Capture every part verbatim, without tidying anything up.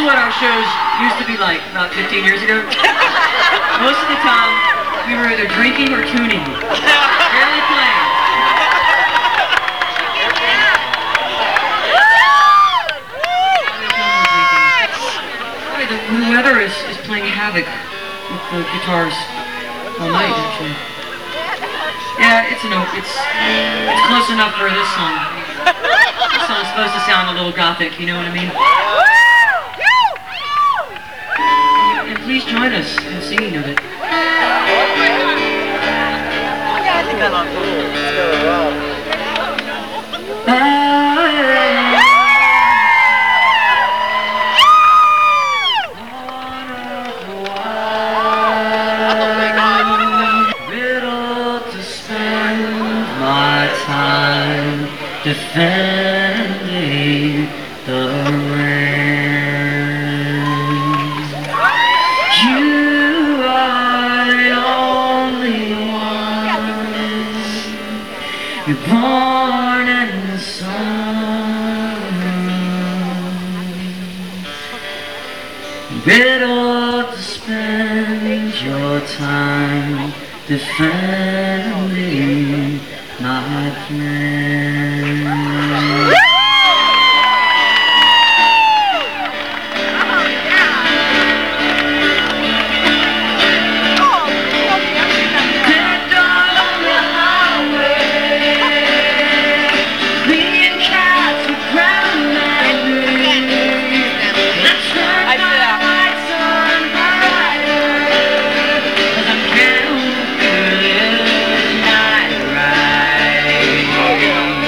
what our shows used to be like about fifteen years ago. Most of the time, we were either drinking or tuning. Barely playing. The, the weather is, is playing havoc with the guitars all night, actually. Yeah, it's an it's it's close enough for this song. This song's supposed to sound a little gothic, you know what I mean? And please join us in singing of it. Defending the rain. You are the only one. You're born in the sun. Better to spend your time defending my plan. Yeah.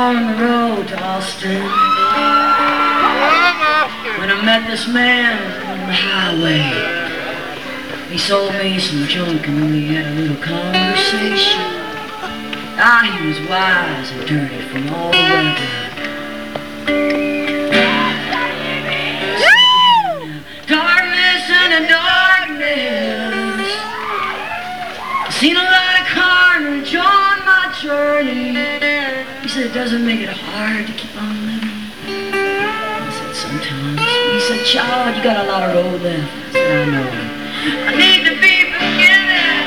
on the road to Austin when I met this man on the highway. He sold me some junk and we had a little conversation. Ah, he was wise and dirty from all the weather. Darkness and the darkness, I've seen a lot of carnage on my journey. He said it doesn't make it hard to keep on living. I said sometimes. He said, child, you got a lot of road left. I said, I know. I need to be forgiven.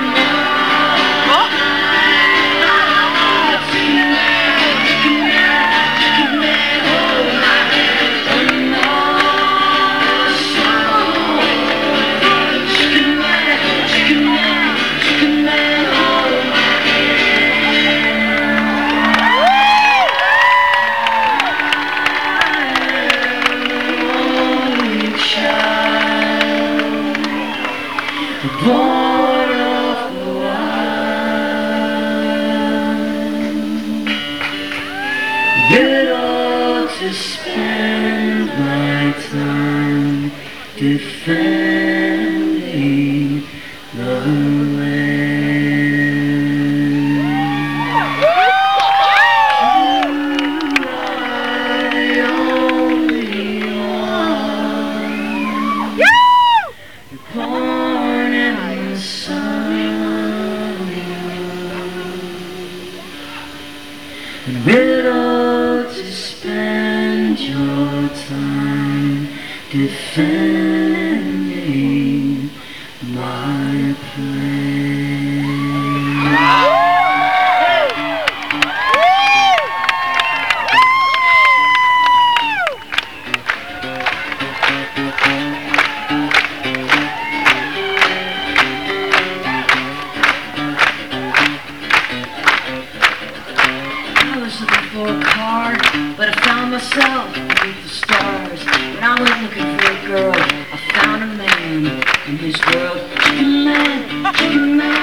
Born of the wild, better to spend my time defending the land. You are the only one. You're born in the sun, and riddle to spend your time defending my plan. For a car, but I found myself beneath the stars. When I went looking for a girl, I found a man in his world. Chicken man, chicken man.